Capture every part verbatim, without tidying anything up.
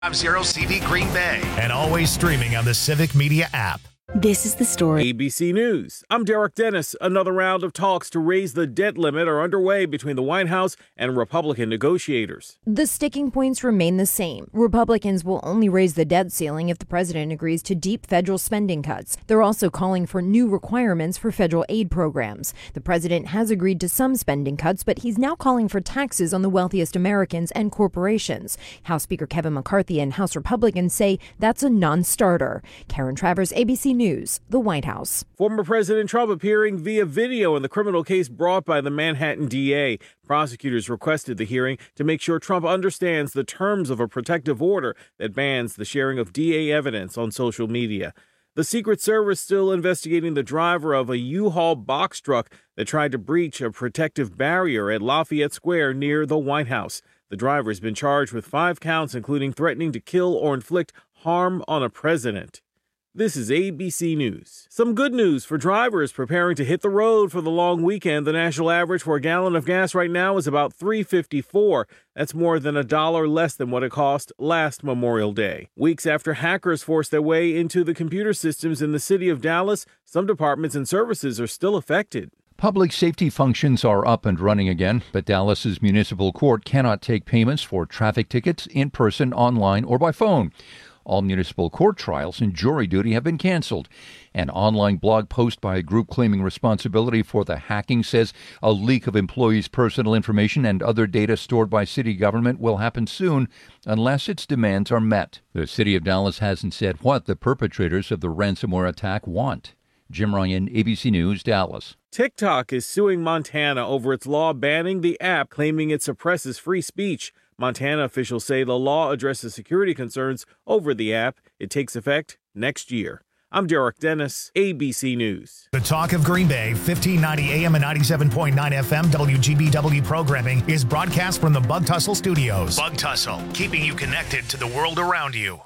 Zero C D Green Bay, and always streaming on the Civic Media app. This is the story. A B C News. I'm Derek Dennis. Another round of talks to raise the debt limit are underway between the White House and Republican negotiators. The sticking points remain the same. Republicans will only raise the debt ceiling if the president agrees to deep federal spending cuts. They're also calling for new requirements for federal aid programs. The president has agreed to some spending cuts, but he's now calling for taxes on the wealthiest Americans and corporations. House Speaker Kevin McCarthy and House Republicans say that's a non-starter. Karen Travers, A B C News, the White House. Former President Trump appearing via video in the criminal case brought by the Manhattan D A. Prosecutors requested the hearing to make sure Trump understands the terms of a protective order that bans the sharing of D A evidence on social media. The Secret Service still investigating the driver of a U-Haul box truck that tried to breach a protective barrier at Lafayette Square near the White House. The driver has been charged with five counts, including threatening to kill or inflict harm on a president. This is A B C News. Some good news for drivers preparing to hit the road for the long weekend. The national average for a gallon of gas right now is about three fifty-four. That's more than a dollar less than what it cost last Memorial Day. Weeks after hackers forced their way into the computer systems in the city of Dallas, some departments and services are still affected. Public safety functions are up and running again, but Dallas's municipal court cannot take payments for traffic tickets in person, online, or by phone. All municipal court trials and jury duty have been canceled. An online blog post by a group claiming responsibility for the hacking says a leak of employees' personal information and other data stored by city government will happen soon unless its demands are met. The city of Dallas hasn't said what the perpetrators of the ransomware attack want. Jim Ryan, A B C News, Dallas. TikTok is suing Montana over its law banning the app, claiming it suppresses free speech. Montana officials say the law addresses security concerns over the app. It takes effect next year. I'm Derek Dennis, A B C News. The Talk of Green Bay, fifteen ninety A M and ninety-seven point nine F M W G B W programming is broadcast from the Bug Tussle Studios. Bug Tussle, keeping you connected to the world around you.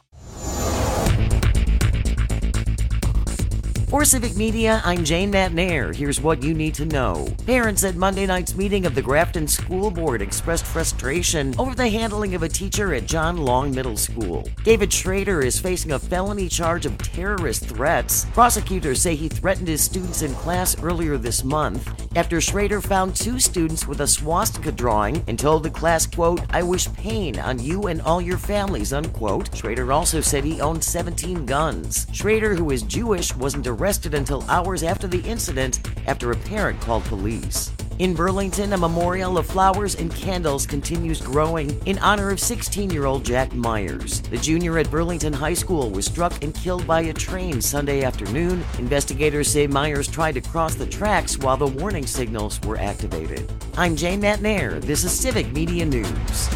For Civic Media, I'm Jane Matnair. Here's what you need to know. Parents at Monday night's meeting of the Grafton School Board expressed frustration over the handling of a teacher at John Long Middle School. David Schrader is facing a felony charge of terrorist threats. Prosecutors say he threatened his students in class earlier this month after Schrader found two students with a swastika drawing and told the class, quote, "I wish pain on you and all your families," unquote. Schrader also said he owned seventeen guns. Schrader, who is Jewish, wasn't arrested arrested until hours after the incident after a parent called police. In Burlington, a memorial of flowers and candles continues growing in honor of sixteen-year-old Jack Myers. The junior at Burlington High School was struck and killed by a train Sunday afternoon. Investigators say Myers tried to cross the tracks while the warning signals were activated. I'm Jane Matnair. This is Civic Media News.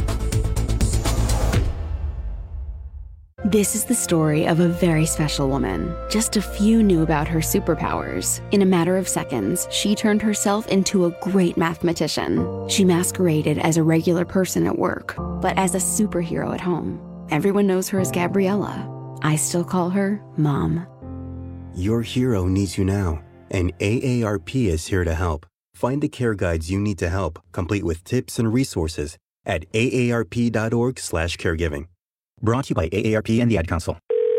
This is the story of a very special woman. Just a few knew about her superpowers. In a matter of seconds, she turned herself into a great mathematician. She masqueraded as a regular person at work, but as a superhero at home. Everyone knows her as Gabriella. I still call her Mom. Your hero needs you now, and A A R P is here to help. Find the care guides you need to help, complete with tips and resources at A A R P dot org slash caregiving. Brought to you by A A R P and the Ad Council.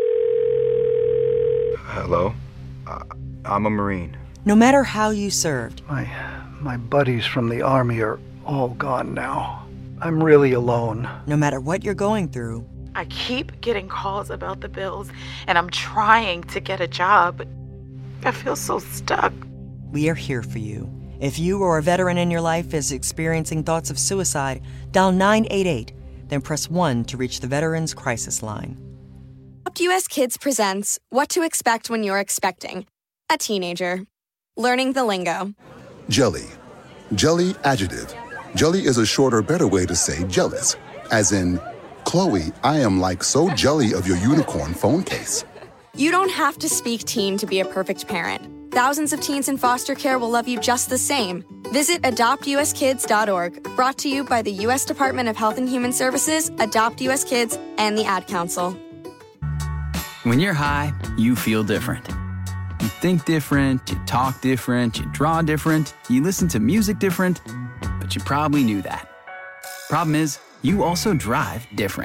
Hello? Uh, I'm a Marine. No matter how you served. My, my buddies from the Army are all gone now. I'm really alone. No matter what you're going through. I keep getting calls about the bills, and I'm trying to get a job. I feel so stuck. We are here for you. If you or a veteran in your life is experiencing thoughts of suicide, dial nine eight eight. Then press one to reach the Veterans Crisis Line. Adopt U S Kids presents What to Expect When You're Expecting a Teenager. Learning the lingo. Jelly. Jelly adjective. Jelly is a shorter, better way to say jealous. As in, Chloe, I am like so jelly of your unicorn phone case. You don't have to speak teen to be a perfect parent. Thousands of teens in foster care will love you just the same. Visit adopt u s kids dot org, brought to you by the U S Department of Health and Human Services, Adopt U S Kids, and the Ad Council. When you're high, you feel different. You think different, you talk different, you draw different, you listen to music different, but you probably knew that. Problem is, you also drive different.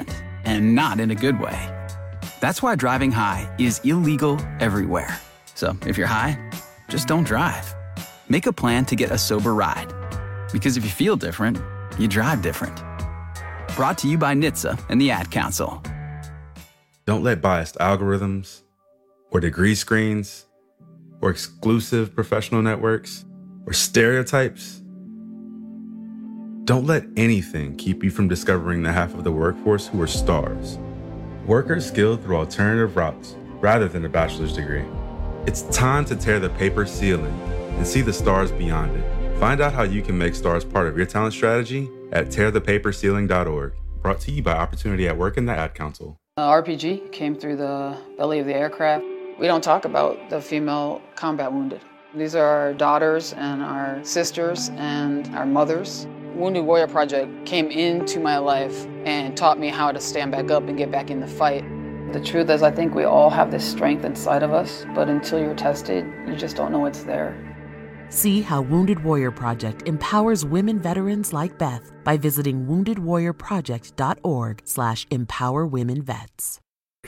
and not in a good way. That's why driving high is illegal everywhere. So if you're high, just don't drive. Make a plan to get a sober ride. Because if you feel different, you drive different. Brought to you by N H T S A and the Ad Council. Don't let biased algorithms or degree screens or exclusive professional networks or stereotypes. Don't let anything keep you from discovering the half of the workforce who are stars. Workers skilled through alternative routes rather than a bachelor's degree. It's time to tear the paper ceiling and see the stars beyond it. Find out how you can make stars part of your talent strategy at tear the paper ceiling dot org. Brought to you by Opportunity at Work and the Ad Council. Uh, R P G came through the belly of the aircraft. We don't talk about the female combat wounded. These are our daughters and our sisters and our mothers. Wounded Warrior Project came into my life and taught me how to stand back up and get back in the fight. The truth is, I think we all have this strength inside of us, but until you're tested, you just don't know it's there. See how Wounded Warrior Project empowers women veterans like Beth by visiting wounded warrior project dot org slash empower women vets.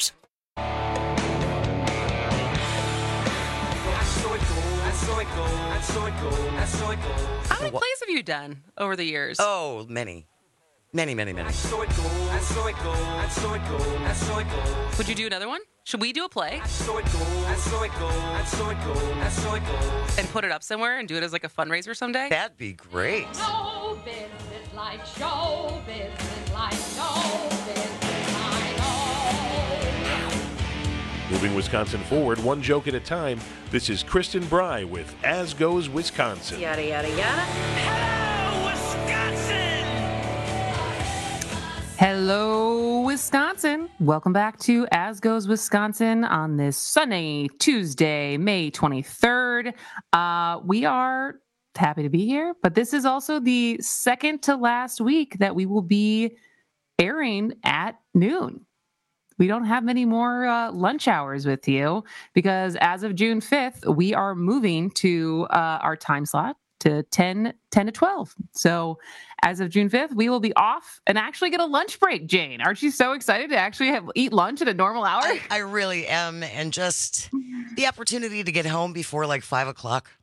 How many plays have you done over the years? Oh, many. Many, many, many. Would you do another one? Should we do a play? And put it up somewhere and do it as like a fundraiser someday? That'd be great. Show business like show business like show business I know. Moving Wisconsin forward, one joke at a time. This is Kristen Bry with As Goes Wisconsin. Yada, yada, yada. Hello, Wisconsin! Hello, Wisconsin. Welcome back to As Goes Wisconsin on this sunny Tuesday, May twenty-third. Uh, we are happy to be here, but this is also the second to last week that we will be airing at noon. We don't have many more uh, lunch hours with you because as of June fifth, we are moving to uh, our time slot to ten, ten to twelve. So as of June fifth, we will be off and actually get a lunch break, Jane. Aren't you so excited to actually have eat lunch at a normal hour? I, I really am. And just the opportunity to get home before like five o'clock.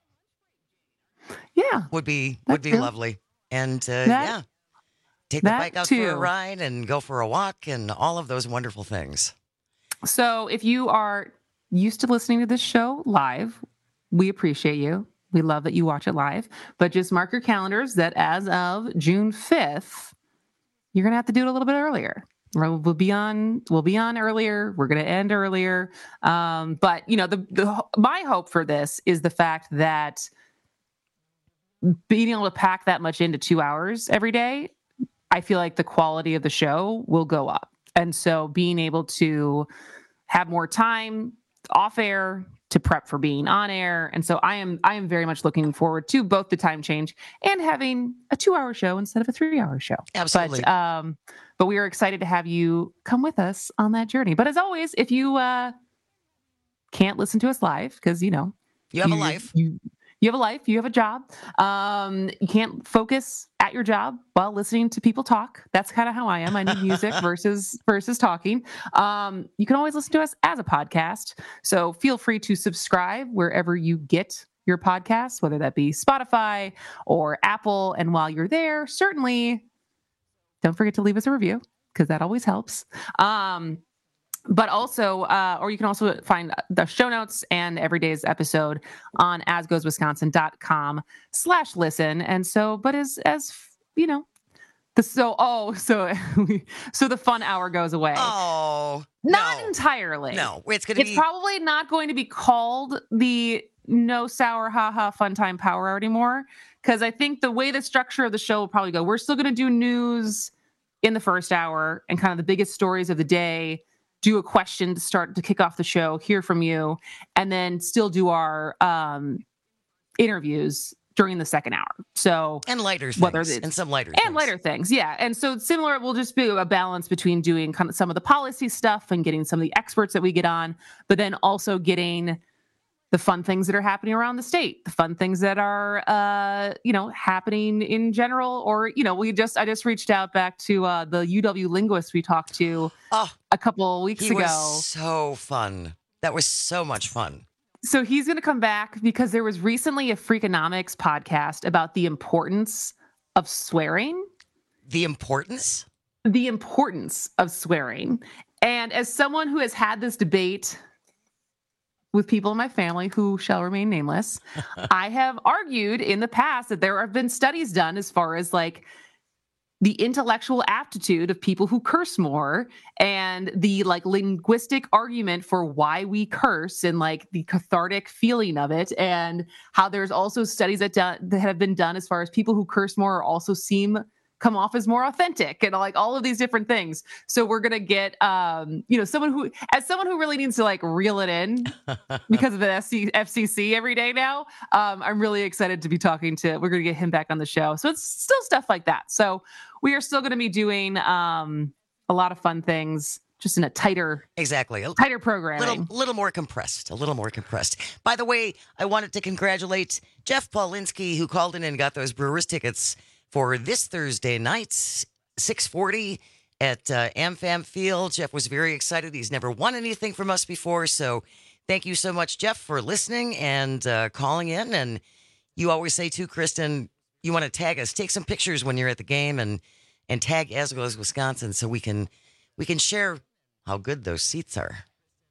Yeah. Would be, would be true. lovely. And uh, That- yeah, take the that bike out for too. a ride and go for a walk and all of those wonderful things. So if you are used to listening to this show live, we appreciate you. We love that you watch it live, but just mark your calendars that as of June fifth, you're going to have to do it a little bit earlier. We'll we'll be on, we'll be on earlier. We're going to end earlier. Um, but you know, the, the, my hope for this is the fact that being able to pack that much into two hours every day, I feel like the quality of the show will go up. And so being able to have more time off air to prep for being on air. And so I am I am very much looking forward to both the time change and having a two-hour show instead of a three-hour show. Absolutely. But, um, but we are excited to have you come with us on that journey. But as always, if you uh, can't listen to us live, because, you know. You have a life. You, You have a life, you have a job. Um, you can't focus at your job while listening to people talk. That's kind of how I am. I need music versus versus talking. Um, you can always listen to us as a podcast. So feel free to subscribe wherever you get your podcasts, whether that be Spotify or Apple. And while you're there, certainly don't forget to leave us a review because that always helps. Um, But also, uh, or you can also find the show notes and every day's episode on asgoeswisconsin.com slash listen. And so, but as, as you know, the, so, oh, so, so the fun hour goes away. Oh, not no. entirely. No, it's going to be. It's probably not going to be called the no sour, haha, fun time power hour anymore. Cause I think the way the structure of the show will probably go, we're still going to do news in the first hour and kind of the biggest stories of the day. Do a question to start to kick off the show, hear from you, and then still do our um, interviews during the second hour. So and lighter things, whether it's, and some lighter and things. lighter things, yeah. And so similar, we'll just be a balance between doing kind of some of the policy stuff and getting some of the experts that we get on, but then also getting the fun things that are happening around the state, the fun things that are, uh, you know, happening in general. Or, you know, we just, I just reached out back to uh, the U W linguist we talked to oh, a couple weeks he ago. Was so fun. That was so much fun. So he's going to come back because there was recently a Freakonomics podcast about the importance of swearing. The importance? The importance of swearing. And as someone who has had this debate with people in my family who shall remain nameless, I have argued in the past that there have been studies done as far as like the intellectual aptitude of people who curse more and the like linguistic argument for why we curse and like the cathartic feeling of it, and how there's also studies that, do- that have been done as far as people who curse more also seem come off as more authentic and like all of these different things. So we're going to get, um, you know, someone who, as someone who really needs to like reel it in because of the F C C every day now, um, I'm really excited to be talking to, we're going to get him back on the show. So it's still stuff like that. So we are still going to be doing um, a lot of fun things, just in a tighter, exactly, a tighter programming. Little, little more compressed, a little more compressed. By the way, I wanted to congratulate Jeff Paulinski, who called in and got those Brewers tickets for this Thursday night, six forty at uh, AmFam Field. Jeff was very excited. He's never won anything from us before. So thank you so much, Jeff, for listening and uh, calling in. And you always say, too, Kristen, you want to tag us. Take some pictures when you're at the game and and tag As Goes Wisconsin so we can we can share how good those seats are.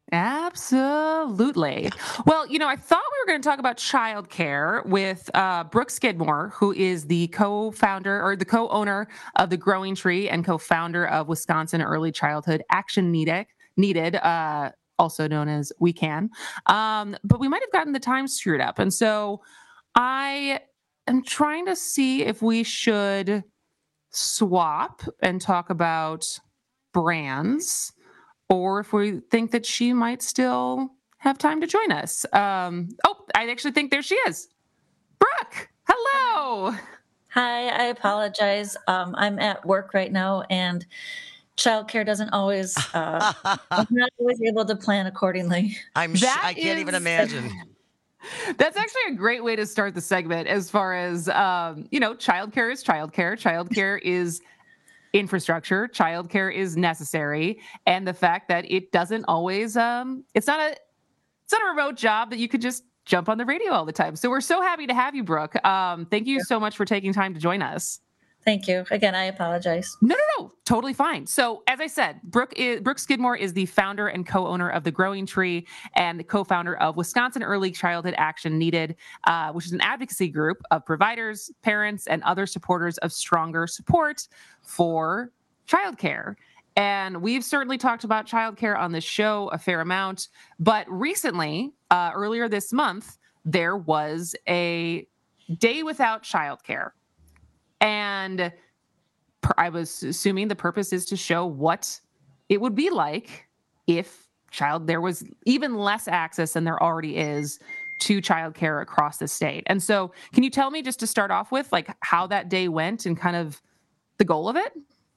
Absolutely. Well, you know, I thought we were going to talk about childcare with uh, Brooke Skidmore, who is the co-founder or the co-owner of The Growing Tree and co-founder of Wisconsin Early Childhood Action Needed, needed uh, also known as We Can. Um, but we might have gotten the time screwed up. And so I am trying to see if we should swap and talk about brands, or if we think that she might still have time to join us. Um, oh, I actually think there she is. Brooke, hello. Hi, I apologize. Um, I'm at work right now, and childcare doesn't always, uh, I'm not always able to plan accordingly. I'm sh- I can't is, even imagine. That's actually a great way to start the segment as far as, um, you know, childcare is childcare. Childcare is infrastructure. Childcare is necessary. And the fact that it doesn't always, um, it's not a, it's not a remote job that you could just jump on the radio all the time. So we're so happy to have you, Brooke. Um, thank you so much for taking time to join us. Thank you. Again, I apologize. No, no, no. Totally fine. So as I said, Brooke, is, Brooke Skidmore is the founder and co-owner of The Growing Tree and the co-founder of Wisconsin Early Childhood Action Needed, uh, which is an advocacy group of providers, parents, and other supporters of stronger support for childcare. And we've certainly talked about childcare on this show a fair amount. But recently, uh, earlier this month, there was a day without childcare. And per, I was assuming the purpose is to show what it would be like if child there was even less access than there already is to childcare across the state. And so can you tell me, just to start off with, like how that day went and kind of the goal of it?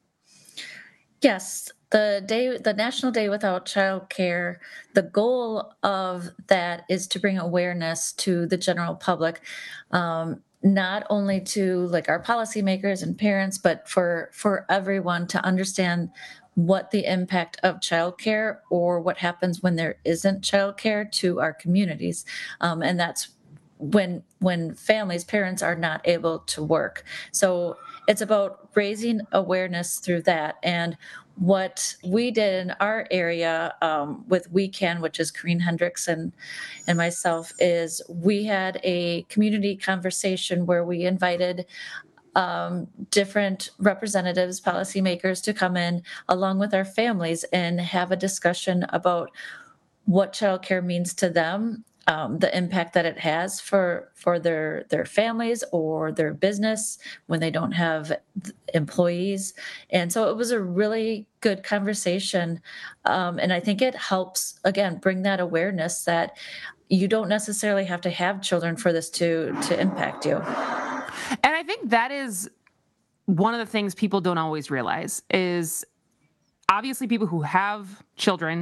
Yes. The day, the National Day Without Childcare, the goal of that is to bring awareness to the general public, um, not only to like our policymakers and parents, but for, for everyone to understand what the impact of childcare or what happens when there isn't childcare to our communities. Um, and that's when, when families, parents are not able to work. So it's about raising awareness through that. And what we did in our area um, with We Can, which is Corrine Hendricks and, and myself, is we had a community conversation where we invited um, different representatives, policymakers to come in along with our families and have a discussion about what childcare means to them, um, the impact that it has for for their their families or their business when they don't have employees. And so it was a really good conversation. Um, and I think it helps, again, bring that awareness that you don't necessarily have to have children for this to to impact you. And I think that is one of the things people don't always realize is obviously people who have children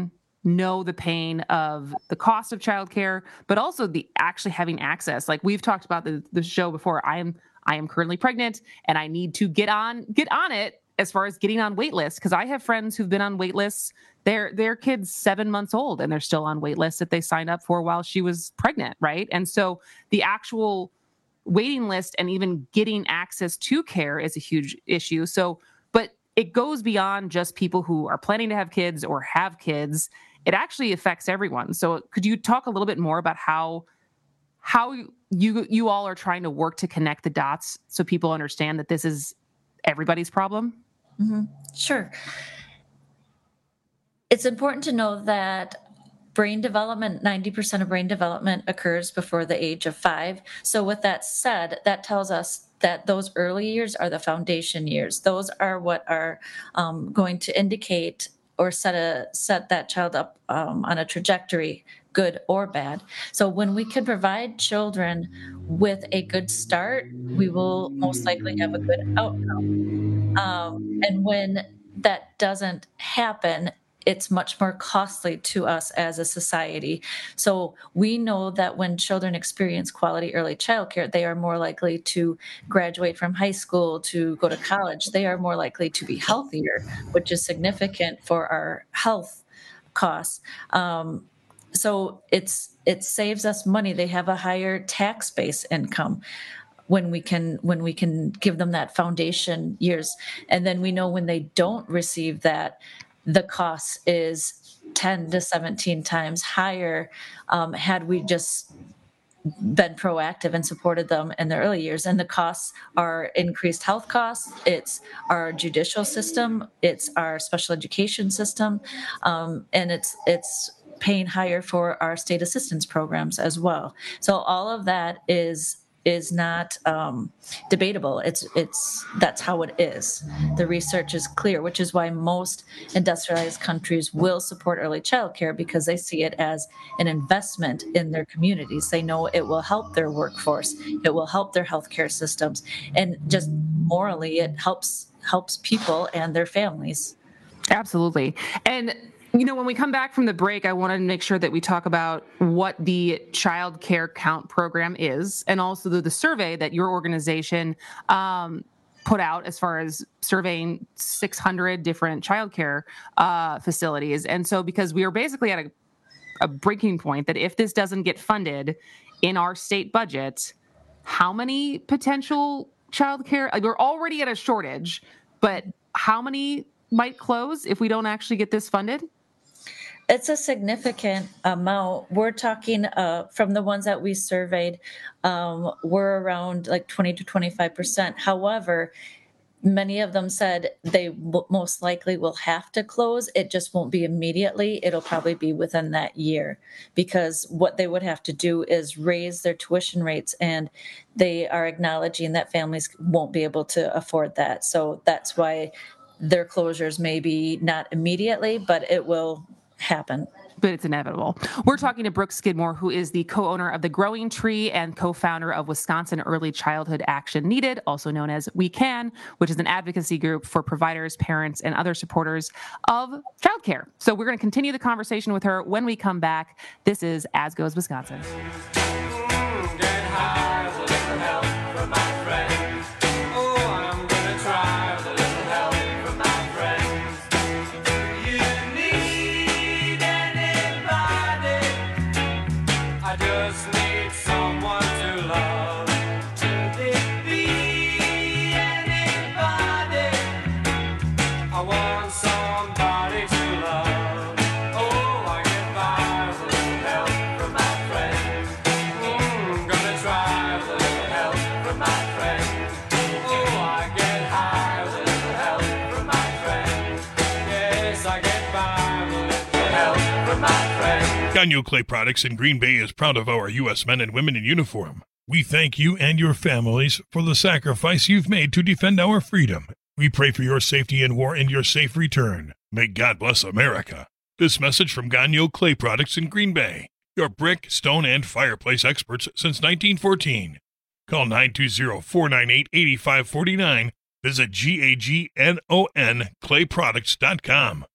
know the pain of the cost of childcare, but also the actually having access. Like we've talked about the, the show before. I am I am currently pregnant and I need to get on get on it as far as getting on wait lists, because I have friends who've been on wait lists. Their their kid's seven months old and they're still on wait lists that they signed up for while she was pregnant, right? And so the actual waiting list and even getting access to care is a huge issue. So, but it goes beyond just people who are planning to have kids or have kids. It actually affects everyone. So could you talk a little bit more about how how you you all are trying to work to connect the dots so people understand that this is everybody's problem? Mm-hmm. Sure. It's important to know that brain development, ninety percent of brain development occurs before the age of five. So with that said, that tells us that those early years are the foundation years. Those are what are um, going to indicate or set a set that child up um, on a trajectory, good or bad. So when we can provide children with a good start, we will most likely have a good outcome. Um, and when that doesn't happen, it's much more costly to us as a society. So we know that when children experience quality early childcare, they are more likely to graduate from high school, to go to college. They are more likely to be healthier, which is significant for our health costs. Um, so it's it saves us money. They have a higher tax base income when we can when we can give them that foundation years. And then we know when they don't receive that, the cost is ten to seventeen times higher um, had we just been proactive and supported them in the early years. And the costs are increased health costs. It's our judicial system. It's our special education system. Um, and it's it's paying higher for our state assistance programs as well. So all of that is is not um, debatable. It's it's that's how it is. The research is clear, which is why most industrialized countries will support early childcare, because they see it as an investment in their communities. They know it will help their workforce, it will help their healthcare systems, and just morally, it helps helps people and their families. Absolutely. And you know, when we come back from the break, I want to make sure that we talk about what the Child Care Count program is, and also the, the survey that your organization um, put out as far as surveying six hundred different child care uh, facilities. And so because we are basically at a, a breaking point that if this doesn't get funded in our state budget, how many potential child care, like we're already at a shortage, but how many might close if we don't actually get this funded? It's a significant amount. We're talking uh, from the ones that we surveyed, um, we're around like twenty to twenty-five percent. However, many of them said they w- most likely will have to close. It just won't be immediately. It'll probably be within that year, because what they would have to do is raise their tuition rates, and they are acknowledging that families won't be able to afford that. So that's why their closures may be not immediately, but it will happen. But it's inevitable. We're talking to Brooke Skidmore, who is the co-owner of The Growing Tree and co-founder of Wisconsin Early Childhood Action Needed, also known as We Can, which is an advocacy group for providers, parents, and other supporters of childcare. So we're going to continue the conversation with her when we come back. This is As Goes Wisconsin. Gagnon Clay Products in Green Bay is proud of our U S men and women in uniform. We thank you and your families for the sacrifice you've made to defend our freedom. We pray for your safety in war and your safe return. May God bless America. This message from Gagnon Clay Products in Green Bay, your brick, stone, and fireplace experts since nineteen fourteen. Call nine two zero, four nine eight, eight five four nine. Visit G A G N O N clay products dot com.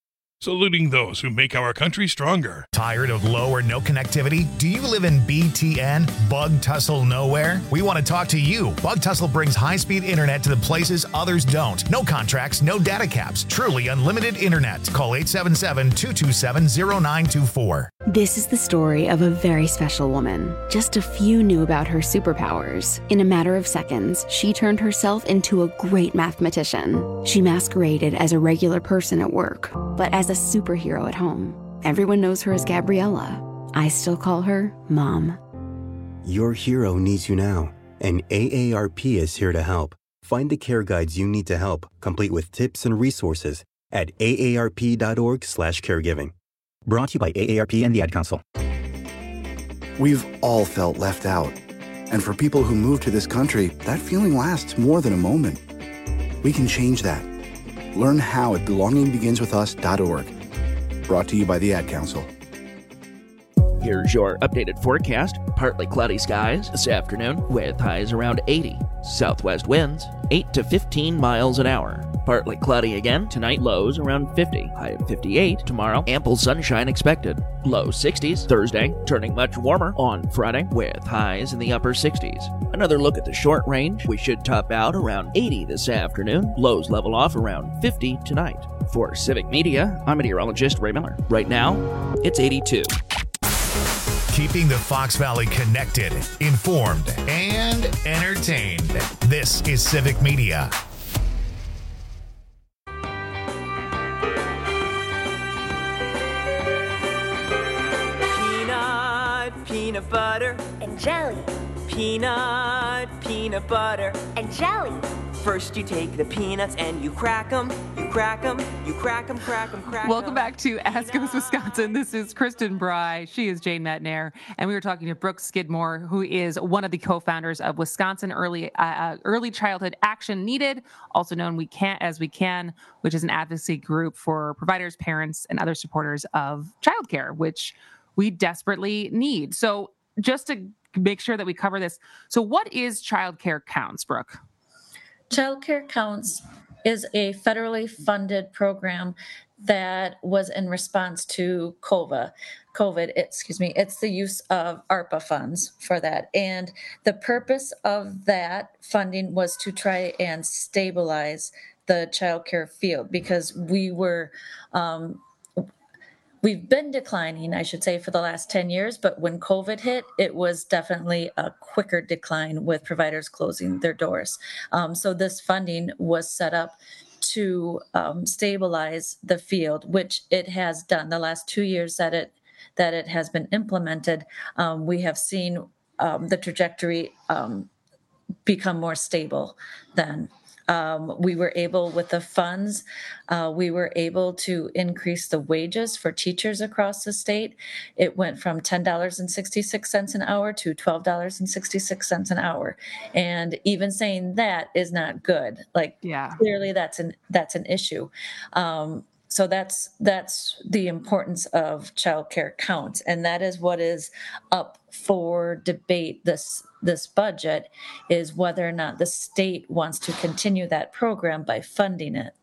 saluting those who make our country stronger. Tired of low or no connectivity? Do you live in B T N, Bug Tussle Nowhere? We want to talk to you. Bug Tussle brings high-speed internet to the places others don't. No contracts, no data caps. Truly unlimited internet. Call eight seven seven, two two seven, zero nine two four. This is the story of a very special woman. Just a few knew about her superpowers. In a matter of seconds, she turned herself into a great mathematician. She masqueraded as a regular person at work, but as a superhero at home. Everyone knows her as Gabriella. I still call her Mom. Your hero needs you now, and A A R P is here to help. Find the care guides you need to help, complete with tips and resources at A A R P dot org slash caregiving. Brought to you by A A R P and the Ad Council. We've all felt left out. And for people who move to this country, that feeling lasts more than a moment. We can change that. Learn how at belonging begins with us dot org. Brought to you by the Ad Council. Here's your updated forecast. Partly cloudy skies this afternoon with highs around eighty. Southwest winds eight to fifteen miles an hour. Partly cloudy again tonight, lows around fifty. High of fifty-eight tomorrow. Ample sunshine expected. Low sixties Thursday, turning much warmer on Friday with highs in the upper sixties. Another look at the short range. We should top out around eighty this afternoon. Lows level off around fifty tonight. For Civic Media, I'm meteorologist Ray Miller. Right now, it's eighty-two. Keeping the Fox Valley connected, informed, and entertained. This is Civic Media. Peanut, peanut butter, and jelly. Peanut, peanut butter, and jelly. First you take the peanuts and you crack them, you crack them, you crack them, crack them, crack them. Welcome back to As Goes Wisconsin. This is Kristen Bry. She is Jane Matnair. And we were talking to Brooke Skidmore, who is one of the co-founders of Wisconsin Early uh, Early Childhood Action Needed, also known We Can as We Can, which is an advocacy group for providers, parents, and other supporters of childcare, which we desperately need. So just to make sure that we cover this. So what is Childcare Counts, Brooke? Childcare Counts is a federally funded program that was in response to COVID. COVID, excuse me, it's the use of ARPA funds for that. And the purpose of that funding was to try and stabilize the childcare field because we were, um, we've been declining, I should say, for the last ten years, but when COVID hit, it was definitely a quicker decline with providers closing their doors. Um, so this funding was set up to um, stabilize the field, which it has done. The last two years that it that it has been implemented, um, we have seen um, the trajectory um, become more stable then. Um, we were able, with the funds, uh, we were able to increase the wages for teachers across the state. It went from ten dollars and sixty-six cents an hour to twelve dollars and sixty-six cents an hour. And even saying that is not good. Like, yeah. Clearly that's an, that's an issue. Um, So that's that's the importance of childcare counts, and that is what is up for debate this this budget, is whether or not the state wants to continue that program by funding it.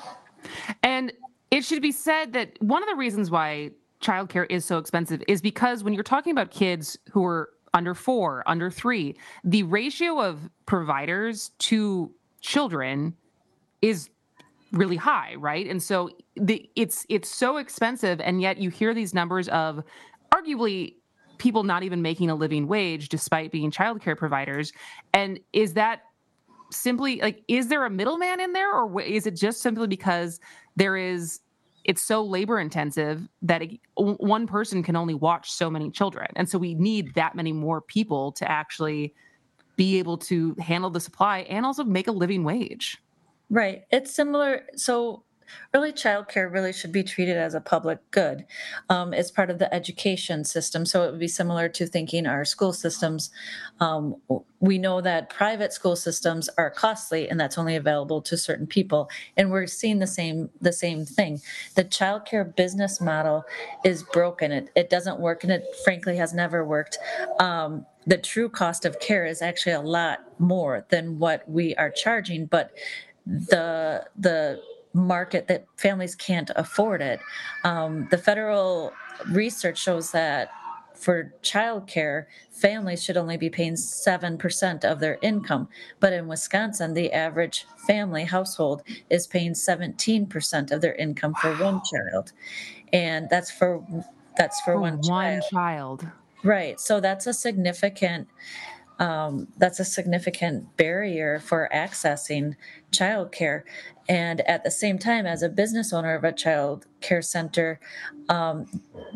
And it should be said that one of the reasons why childcare is so expensive is because when you're talking about kids who are under four, under three, the ratio of providers to children is really high, right? And so the, it's it's so expensive, and yet you hear these numbers of arguably people not even making a living wage despite being childcare providers. And is that simply like, is there a middleman in there, or is it just simply because there is, it's so labor intensive that it, one person can only watch so many children, and so we need that many more people to actually be able to handle the supply and also make a living wage? Right. It's similar. So early childcare really should be treated as a public good. Um, it's part of the education system. So it would be similar to thinking our school systems. Um, we know that private school systems are costly, and that's only available to certain people. And we're seeing the same the same thing. The childcare business model is broken. It, it doesn't work, and it frankly has never worked. Um, the true cost of care is actually a lot more than what we are charging, but the the market that families can't afford it. Um, the federal research shows that for childcare, families should only be paying seven percent of their income. But in Wisconsin, the average family household is paying seventeen percent of their income for one child. And that's for that's for, For one, one child. child. Right. So that's a significant um, that's a significant barrier for accessing childcare. And at the same time, as a business owner of a child care center, um,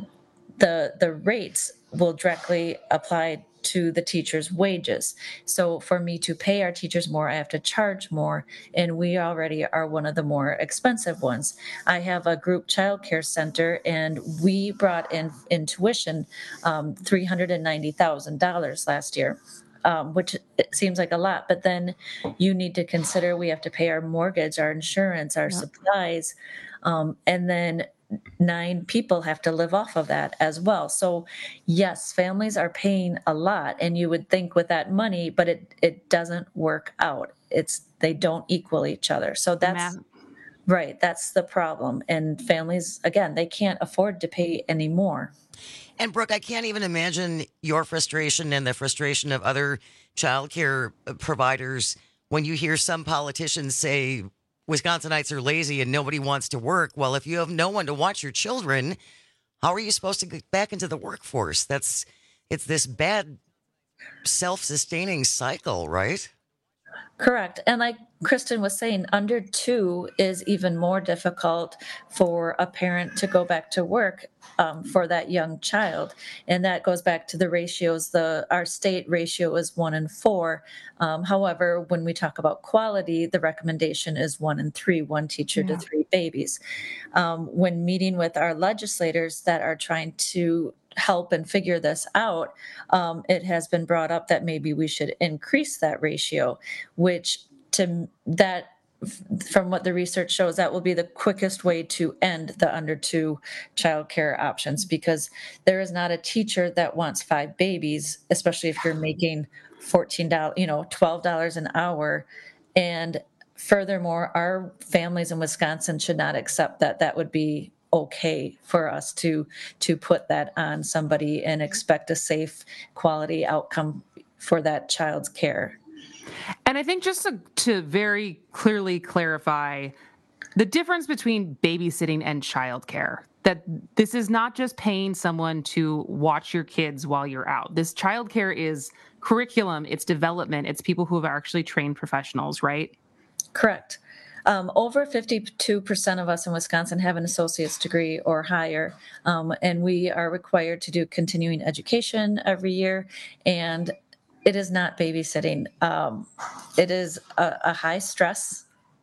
the the rates will directly apply to the teachers' wages. So for me to pay our teachers more, I have to charge more, and we already are one of the more expensive ones. I have a group childcare center, and we brought in in tuition um, three hundred ninety thousand dollars last year. Um, which it seems like a lot, but then you need to consider we have to pay our mortgage, our insurance, our Yep. supplies, um, and then nine people have to live off of that as well. So yes, families are paying a lot, and you would think with that money, but it it doesn't work out. It's they don't equal each other. So that's Math. right. That's the problem. And families, again, they can't afford to pay any more. And Brooke, I can't even imagine your frustration and the frustration of other childcare providers when you hear some politicians say Wisconsinites are lazy and nobody wants to work. Well, if you have no one to watch your children, how are you supposed to get back into the workforce? That's it's this bad self-sustaining cycle, right? Correct. And like Kristen was saying, under two is even more difficult for a parent to go back to work um, for that young child. And that goes back to the ratios. The our state ratio is one in four. Um, however, when we talk about quality, the recommendation is one in three, one teacher Yeah. to three babies. Um, when meeting with our legislators that are trying to help and figure this out, um, it has been brought up that maybe we should increase that ratio, which to that from what the research shows, that will be the quickest way to end the under two childcare options, because there is not a teacher that wants five babies, especially if you're making fourteen dollars, you know, twelve dollars an hour. And furthermore, our families in Wisconsin should not accept that. That would be okay for us to to put that on somebody and expect a safe quality outcome for that child's care. And I think just to, to very clearly clarify the difference between babysitting and childcare, that this is not just paying someone to watch your kids while you're out. This childcare is curriculum, it's development, it's people who have actually trained professionals, right? Correct. Um, over fifty-two percent of us in Wisconsin have an associate's degree or higher, um, and we are required to do continuing education every year. And it is not babysitting. Um, it is a, a high stress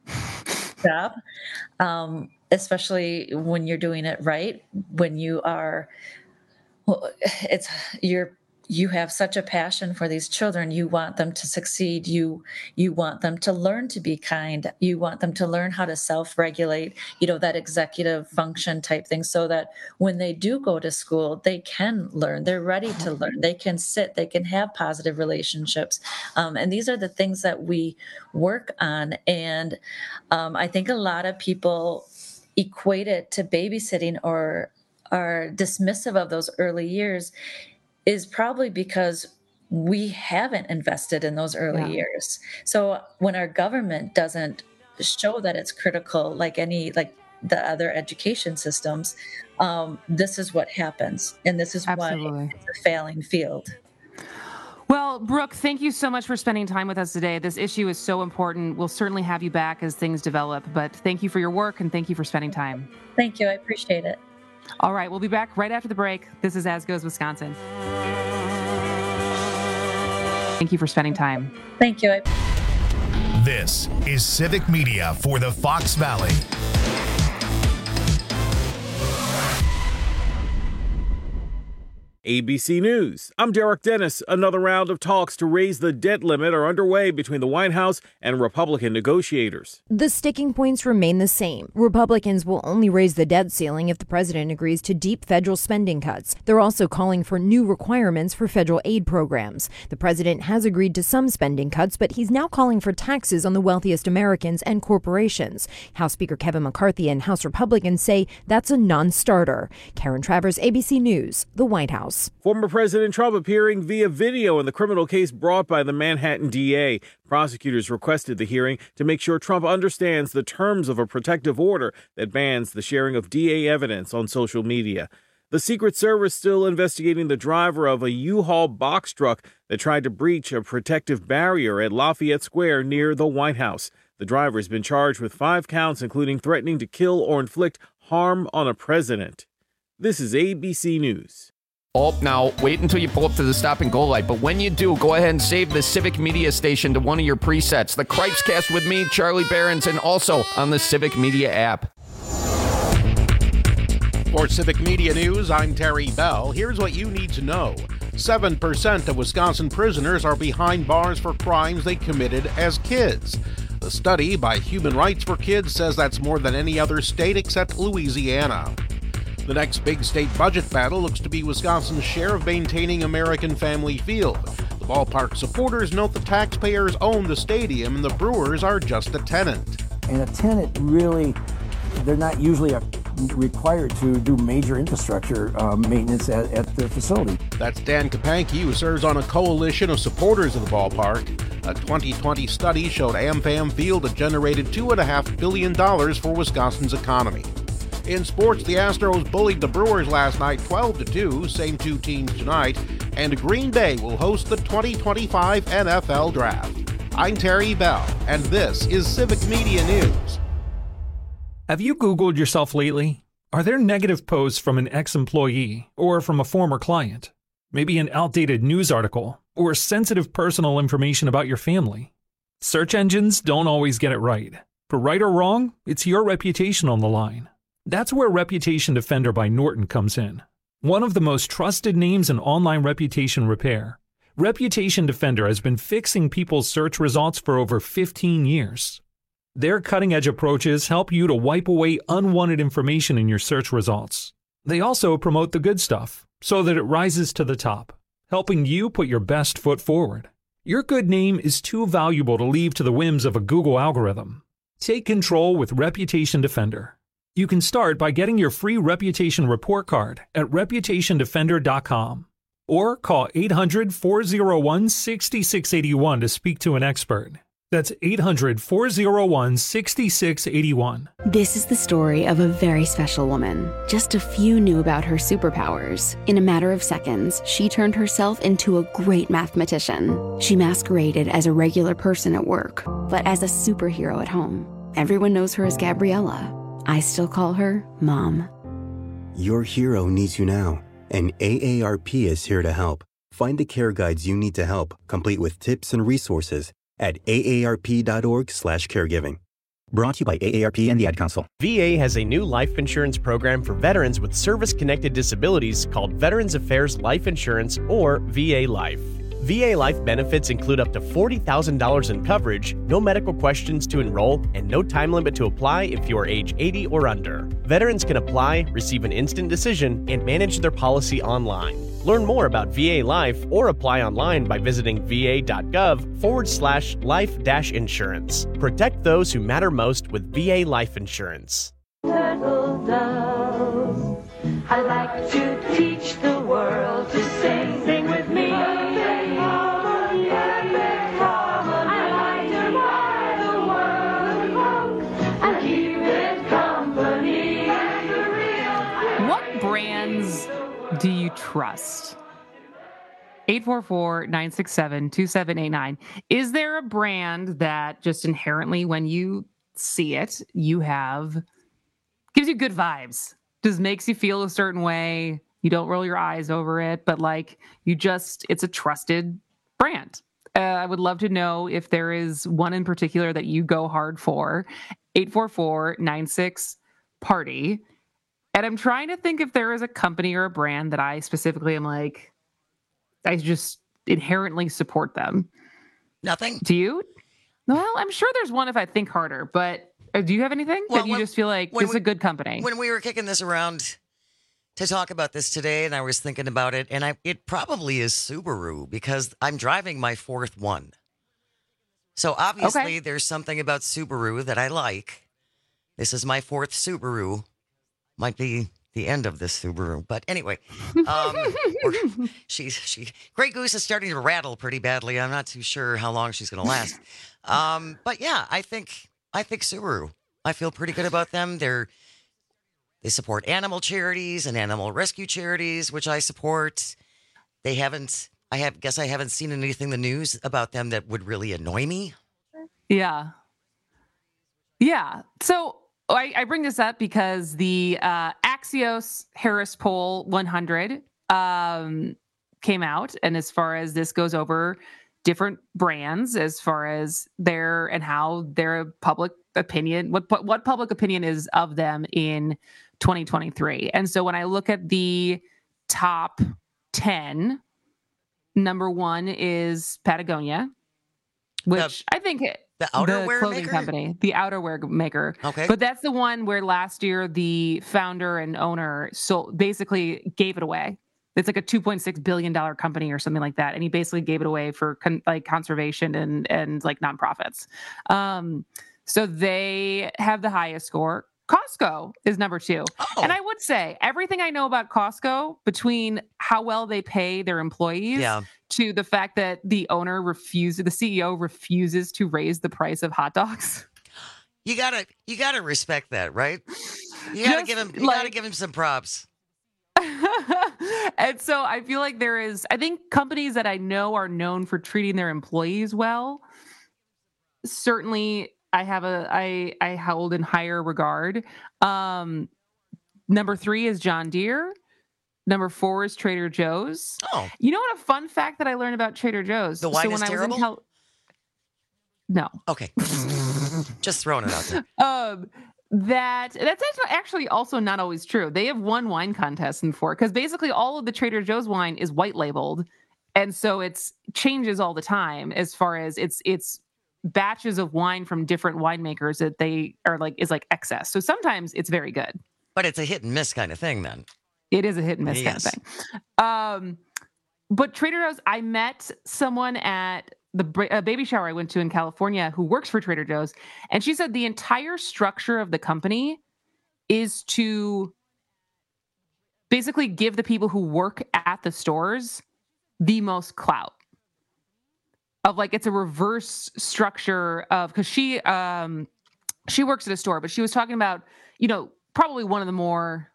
job, um, especially when you're doing it right. When you are, well, it's you're. You have such a passion for these children. You want them to succeed. You you want them to learn to be kind. You want them to learn how to self-regulate, you know, that executive function type thing, so that when they do go to school, they can learn. They're ready to learn. They can sit. They can have positive relationships. Um, and these are the things that we work on. And um, I think a lot of people equate it to babysitting or are dismissive of those early years, is probably because we haven't invested in those early Yeah. years. So when our government doesn't show that it's critical, like any, like the other education systems, um, this is what happens. And this is Absolutely. why it's a failing field. Well, Brooke, thank you so much for spending time with us today. This issue is so important. We'll certainly have you back as things develop, but thank you for your work and thank you for spending time. Thank you. I appreciate it. All right, we'll be back right after the break. This is As Goes Wisconsin. Thank you for spending time. Thank you. I- This is Civic Media for the Fox Valley. A B C News. I'm Derek Dennis. Another round of talks to raise the debt limit are underway between the White House and Republican negotiators. The sticking points remain the same. Republicans will only raise the debt ceiling if the president agrees to deep federal spending cuts. They're also calling for new requirements for federal aid programs. The president has agreed to some spending cuts, but he's now calling for taxes on the wealthiest Americans and corporations. House Speaker Kevin McCarthy and House Republicans say that's a non-starter. Karen Travers, A B C News, the White House. Former President Trump appearing via video in the criminal case brought by the Manhattan D A. Prosecutors requested the hearing to make sure Trump understands the terms of a protective order that bans the sharing of D A evidence on social media. The Secret Service still investigating the driver of a U-Haul box truck that tried to breach a protective barrier at Lafayette Square near the White House. The driver has been charged with five counts, including threatening to kill or inflict harm on a president. This is A B C News. Oh, now, wait until you pull up to the stop and go light. But when you do, go ahead and save the Civic Media Station to one of your presets. The Cripescast with me, Charlie Behrens, and also on the Civic Media app. For Civic Media News, I'm Terry Bell. Here's what you need to know. seven percent of Wisconsin prisoners are behind bars for crimes they committed as kids. The study by Human Rights for Kids says that's more than any other state except Louisiana. The next big state budget battle looks to be Wisconsin's share of maintaining American Family Field. The ballpark supporters note the taxpayers own the stadium and the Brewers are just a tenant. And a tenant really, they're not usually a, required to do major infrastructure uh, maintenance at, at the facility. That's Dan Kapanke, who serves on a coalition of supporters of the ballpark. A twenty twenty study showed AmFam Field had generated two point five billion dollars for Wisconsin's economy. In sports, the Astros bullied the Brewers last night twelve to two, same two teams tonight, and Green Bay will host the twenty twenty-five N F L Draft. I'm Terry Bell, and this is Civic Media News. Have you Googled yourself lately? Are there negative posts from an ex-employee or from a former client? Maybe an outdated news article or sensitive personal information about your family? Search engines don't always get it right. For right or wrong, it's your reputation on the line. That's where Reputation Defender by Norton comes in. One of the most trusted names in online reputation repair, Reputation Defender has been fixing people's search results for over fifteen years. Their cutting-edge approaches help you to wipe away unwanted information in your search results. They also promote the good stuff so that it rises to the top, helping you put your best foot forward. Your good name is too valuable to leave to the whims of a Google algorithm. Take control with Reputation Defender. You can start by getting your free reputation report card at reputation defender dot com or call eight hundred, four oh one, six six eight one to speak to an expert. That's eight hundred, four oh one, six six eight one. This is the story of a very special woman. Just a few knew about her superpowers. In a matter of seconds, she turned herself into a great mathematician. She masqueraded as a regular person at work, but as a superhero at home. Everyone knows her as Gabriella. I still call her Mom. Your hero needs you now, and A A R P is here to help. Find the care guides you need to help, complete with tips and resources at A A R P dot org slash caregiving. Brought to you by A A R P and the Ad Council. V A has a new life insurance program for veterans with service-connected disabilities called Veterans Affairs Life Insurance, or V A Life. V A Life benefits include up to forty thousand dollars in coverage, no medical questions to enroll, and no time limit to apply if you are age eighty or under. Veterans can apply, receive an instant decision, and manage their policy online. Learn more about V A Life or apply online by visiting va.gov forward slash life dash insurance. Protect those who matter most with V A Life Insurance. Turtle doves, I like to teach the world to sing. Sing with me. Perfect harmony, perfect harmony. I like to fly the world and keep it company. What brands do you trust? eight four four, nine six seven, two seven eight nine. Is there a brand that just inherently, when you see it, you have, gives you good vibes, just makes you feel a certain way? You don't roll your eyes over it, but like you just, it's a trusted brand. Uh, I would love to know if there is one in particular that you go hard for. eight four four, nine six, party. And I'm trying to think if there is a company or a brand that I specifically am like, I just inherently support them. Nothing? Do you? Well, I'm sure there's one if I think harder, but uh, do you have anything Well, that you when- just feel like when this is we- a good company? When we were kicking this around to talk about this today, and I was thinking about it, and I it probably is Subaru because I'm driving my fourth one. So obviously Okay. there's something about Subaru that I like. This is my fourth Subaru. Might be the end of this Subaru, but anyway, um, we're- she's she Grey Goose is starting to rattle pretty badly. I'm not too sure how long she's going to last. Um, but yeah, I think I think Subaru. I feel pretty good about them. They're they support animal charities and animal rescue charities, which I support. They haven't. I have guess I haven't seen anything in the news about them that would really annoy me. Yeah. Yeah. So I, I bring this up because the uh, Axios Harris Poll one hundred um, came out. And as far as this goes over different brands, as far as their and how their public opinion, what what public opinion is of them in twenty twenty-three. And so when I look at the top ten, number one is Patagonia, which I think it, the outerwear clothing maker? company, the outerwear maker. Okay. But that's the one where last year the founder and owner so basically gave it away. It's like a two point six billion dollars company or something like that. And he basically gave it away for con- like conservation and, and like nonprofits. Um, so they have the highest score. Costco is number two. Oh. And I would say everything I know about Costco, between how well they pay their employees Yeah. to the fact that the owner refuses, the C E O refuses to raise the price of hot dogs. You gotta you gotta respect that, right? You gotta Just give him you like- gotta give him some props. And so I feel like there is, I think companies that I know are known for treating their employees well, certainly I have a, I, I hold in higher regard. Um, number three is John Deere. Number four is Trader Joe's. Oh. You know what a fun fact that I learned about Trader Joe's? The wine so is when I was terrible? in Cal- No. Okay. Just throwing it out there. Um, that that's actu- actually also not always true. They have won wine contests before because basically all of the Trader Joe's wine is white labeled, and so it's changes all the time as far as it's it's batches of wine from different winemakers that they are like is like excess. So sometimes it's very good. But it's a hit and miss kind of thing then. It is a hit and miss Yes. kind of thing. Um, but Trader Joe's, I met someone at the bra- uh, baby shower I went to in California who works for Trader Joe's, and she said the entire structure of the company is to basically give the people who work at the stores the most clout. Of like it's a reverse structure of because she um she works at a store, but she was talking about, you know, probably one of the more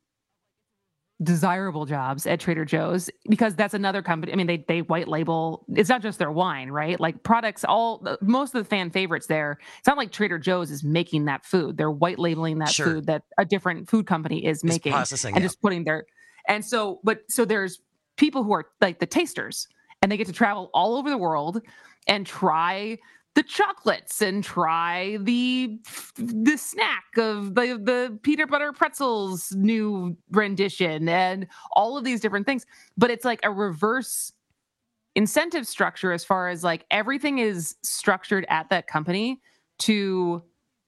desirable jobs at Trader Joe's because that's another company. I mean, they they white label. It's not just their wine, right? Like products, all most of the fan favorites there. It's not like Trader Joe's is making that food. They're white labeling that Sure. food that a different food company is making processing and it. just putting their. And so, but so there's people who are like the tasters, and they get to travel all over the world and try the chocolates and try the the snack of the the peanut butter pretzels new rendition and all of these different things. But it's like a reverse incentive structure as far as like everything is structured at that company to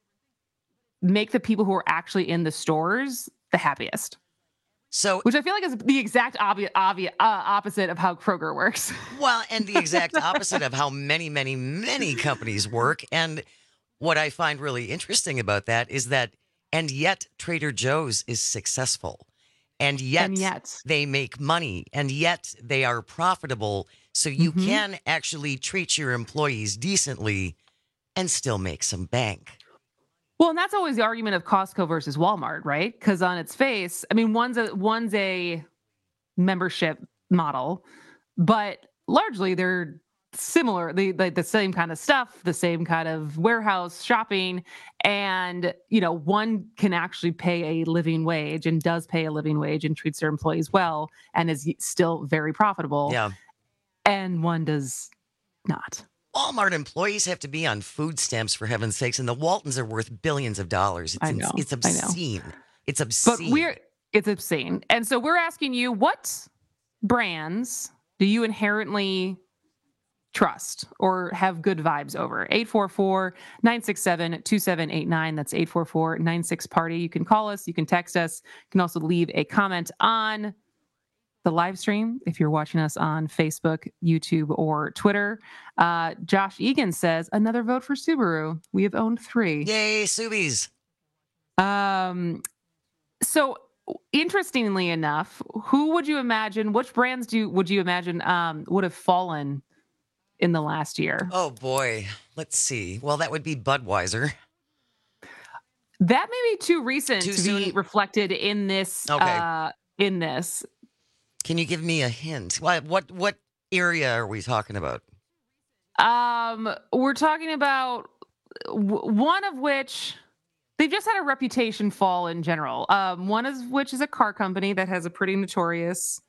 make the people who are actually in the stores the happiest. So, which I feel like is the exact obvious, obvious uh, opposite of how Kroger works. Well, and the exact opposite of how many, many, many companies work. And what I find really interesting about that is that, and yet Trader Joe's is successful. And yet, And yet. they make money. And yet they are profitable. So you Mhm. can actually treat your employees decently and still make some bank. Well, and that's always the argument of Costco versus Walmart, right? Because on its face, I mean, one's a one's a membership model, but largely they're similar. They like the same kind of stuff, the same kind of warehouse shopping, and you know, one can actually pay a living wage and does pay a living wage and treats their employees well and is still very profitable. Yeah. And one does not. Walmart employees have to be on food stamps, for heaven's sakes, and the Waltons are worth billions of dollars. It's, I know, it's I know. obscene. It's obscene. But we're it's obscene. And so we're asking you, what brands do you inherently trust or have good vibes over? eight four four, nine six seven, two seven eight nine. That's eight four four, nine six party. You can call us, you can text us, you can also leave a comment on the live stream if you're watching us on Facebook, YouTube, or Twitter. Uh, Josh Egan says, another vote for Subaru. We have owned three. Yay, Subies. Um, so interestingly enough, who would you imagine, which brands do you, would you imagine um, would have fallen in the last year? Oh, boy. Let's see. Well, that would be Budweiser. That may be too recent Too to soon? be reflected in this. Okay. Uh, in this. Can you give me a hint? What what what area are we talking about? Um, we're talking about w- one of which they've just had a reputation fall in general. Um, one of which is a car company that has a pretty notorious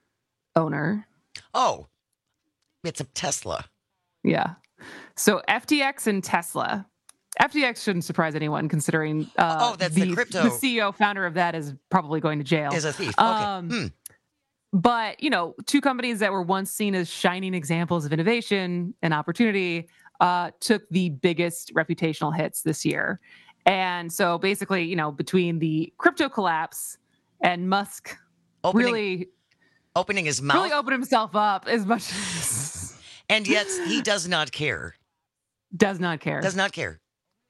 owner. Oh, it's a Tesla. Yeah. So F T X and Tesla. F T X shouldn't surprise anyone, considering uh, oh, that's the, the crypto. The C E O founder of that is probably going to jail. Is a thief. Okay. Um, hmm. But, you know, two companies that were once seen as shining examples of innovation and opportunity uh, took the biggest reputational hits this year. And so basically, you know, between the crypto collapse and Musk Opening, really opening his mouth. Really opened himself up as much as... And yet he does not care. Does not care. Does not care.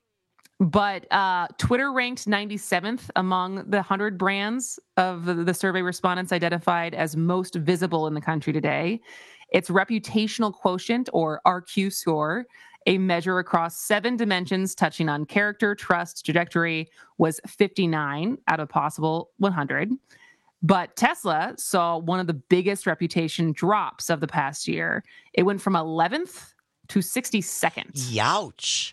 But uh, Twitter ranked ninety-seventh among the one hundred brands of the, the survey respondents identified as most visible in the country today. Its reputational quotient, or R Q score, a measure across seven dimensions touching on character, trust, trajectory, was fifty-nine out of possible one hundred. But Tesla saw one of the biggest reputation drops of the past year. It went from eleventh to sixty-second. Youch.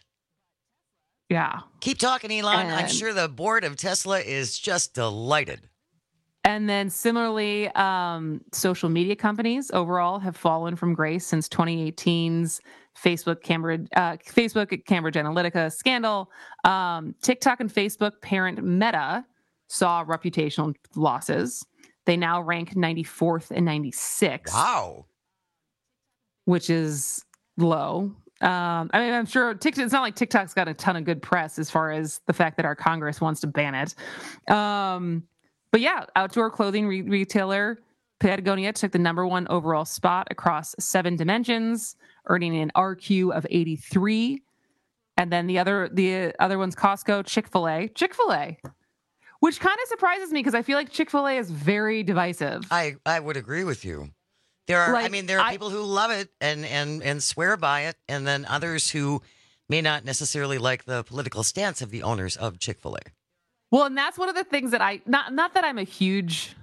Yeah. Keep talking, Elon. And, I'm sure the board of Tesla is just delighted. And then similarly, um, social media companies overall have fallen from grace since twenty eighteen's Facebook Cambridge, uh, Facebook Cambridge Analytica scandal. Um, TikTok and Facebook parent Meta saw reputational losses. They now rank ninety-fourth and ninety-sixth. Wow. Which is low. Um, I mean, I'm sure TikTok, it's not like TikTok's got a ton of good press as far as the fact that our Congress wants to ban it. Um, but yeah, outdoor clothing re- retailer Patagonia took the number one overall spot across seven dimensions, earning an R Q of eighty-three. And then the other, the other one's Costco, Chick-fil-A, Chick-fil-A, which kind of surprises me because I feel like Chick-fil-A is very divisive. I, I would agree with you. There are, Like, I mean, there are I- people who love it and, and, and swear by it, and then others who may not necessarily like the political stance of the owners of Chick-fil-A. Well, and that's one of the things that I, not not that I'm a huge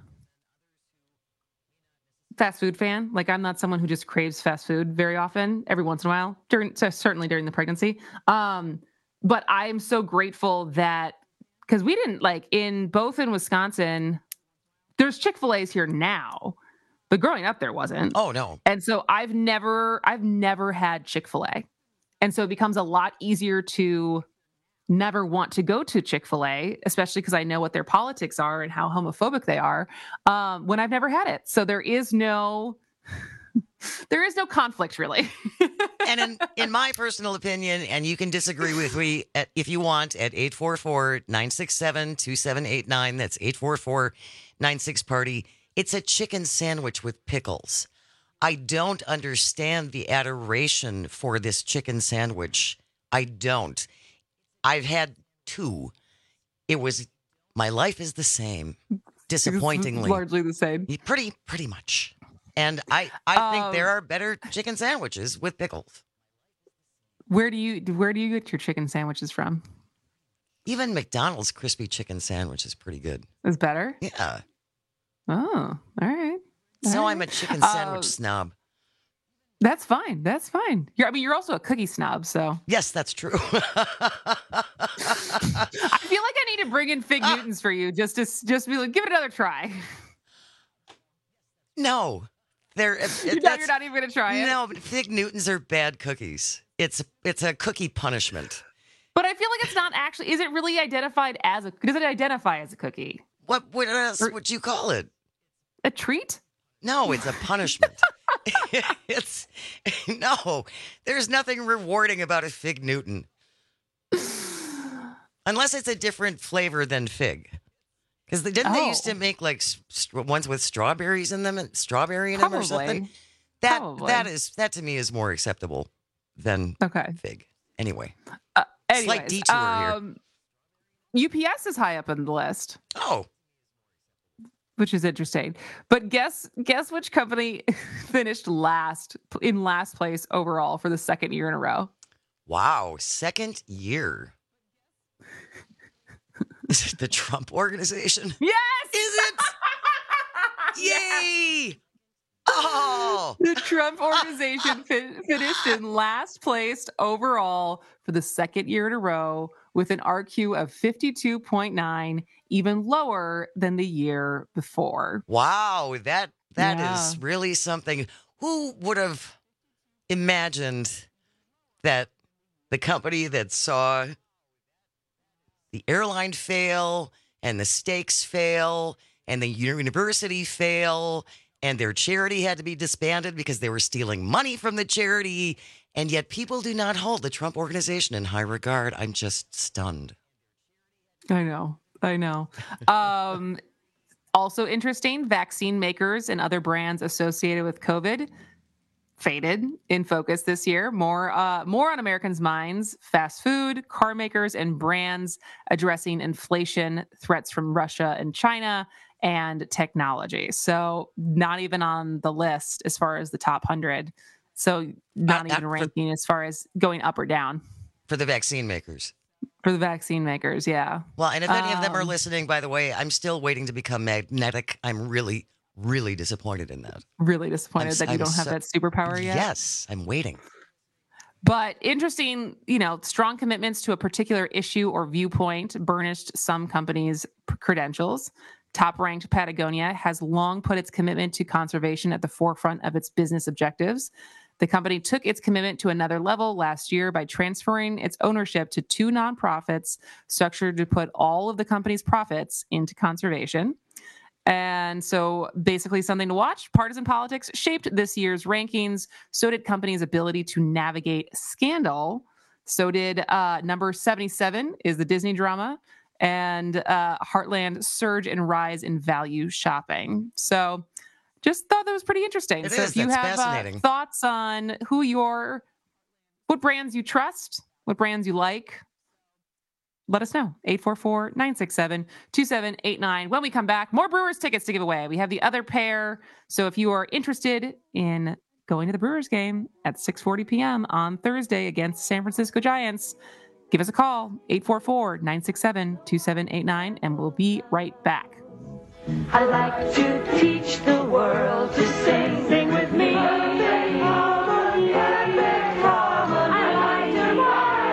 fast food fan. Like, I'm not someone who just craves fast food very often, every once in a while, during so certainly during the pregnancy. Um, but I'm so grateful that, because we didn't, like, in both in Wisconsin, there's Chick-fil-A's here now, but growing up there wasn't. Oh, no. And so I've never, I've never had Chick-fil-A. And so it becomes a lot easier to never want to go to Chick-fil-A, especially because I know what their politics are and how homophobic they are, um, when I've never had it. So there is no, there is no conflict really. And in, in my personal opinion, and you can disagree with me at, if you want, at eight four four, nine six seven, two seven eight nine, that's eight four four, nine six party. It's a chicken sandwich with pickles. I don't understand the adoration for this chicken sandwich. I don't. I've had two. It was, my life is the same, disappointingly. It's largely the same. Pretty, pretty much. And I, I think Um, there are better chicken sandwiches with pickles. Where do you, where do you get your chicken sandwiches from? Even McDonald's crispy chicken sandwich is pretty good. Is better? Yeah. Oh, all right. So All I'm a right. chicken sandwich Uh, snob. That's fine. That's fine. You're, I mean, you're also a cookie snob, so. Yes, that's true. I feel like I need to bring in Fig Newtons for you, just to just be like, give it another try. No, they're it, You know that's- you're not even going to try it. No, but Fig Newtons are bad cookies. It's it's a cookie punishment. But I feel like it's not actually. Is it really identified as a? Does it identify as a cookie? What what else would you call it? A treat? No, it's a punishment. It's no. There's nothing rewarding about a Fig Newton, unless it's a different flavor than fig. Because didn't oh. they used to make like st- ones with strawberries in them, and strawberry in Probably. them or something? That Probably. that is that to me is more acceptable than okay. fig. Anyway, uh, anyways, slight detour um, here. U P S is high up in the list. Oh, which is interesting. But guess guess which company finished last in last place overall for the second year in a row? Wow, second year. Is it the Trump Organization? Yes! Is it? Yay! Oh! The Trump Organization fi- finished in last place overall for the second year in a row with an R Q of fifty-two point nine, even lower than the year before. Wow, that that yeah. is really something. Who would have imagined that the company that saw the airline fail and the stakes fail and the university fail and their charity had to be disbanded because they were stealing money from the charity, and yet people do not hold the Trump Organization in high regard? I'm just stunned. I know. I know. Um, also interesting, vaccine makers and other brands associated with COVID faded in focus this year. More, uh, more on Americans' minds, fast food, car makers, and brands addressing inflation, threats from Russia and China, and technology. So not even on the list as far as the top one hundred. So not uh, even ranking for, as far as going up or down. For the vaccine makers. For the vaccine makers, yeah. Well, and if any um, of them are listening, by the way, I'm still waiting to become magnetic. I'm really, really disappointed in that. Really disappointed I'm, that you I'm don't so, have that superpower yet? Yes, I'm waiting. But interesting, you know, strong commitments to a particular issue or viewpoint burnished some companies' credentials. Top-ranked Patagonia has long put its commitment to conservation at the forefront of its business objectives. The company took its commitment to another level last year by transferring its ownership to two nonprofits structured to put all of the company's profits into conservation. And so basically something to watch. Partisan politics shaped this year's rankings. So did companies' ability to navigate scandal. So did uh, number seventy-seven is the Disney drama. And uh, Heartland surge and rise in value shopping. So just thought that was pretty interesting. It so is. if you That's have uh, thoughts on who your, what brands you trust, what brands you like, let us know. eight four four, nine six seven, two seven eight nine. When we come back, more Brewers tickets to give away. We have the other pair. So if you are interested in going to the Brewers game at six forty p.m. on Thursday against San Francisco Giants, give us a call, eight four four, nine six seven, two seven eight nine, and we'll be right back. I like to teach the world to sing, sing with me. Perfect harmony, perfect harmony. I like to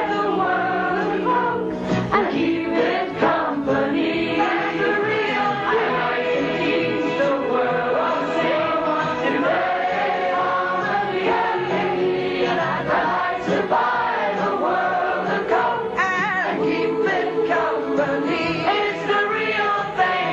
buy the world and keep it company. That's the real thing. I like to teach the world to sing, sing perfect harmony, perfect. And I like to buy the world a coat and keep it company. It's the real thing.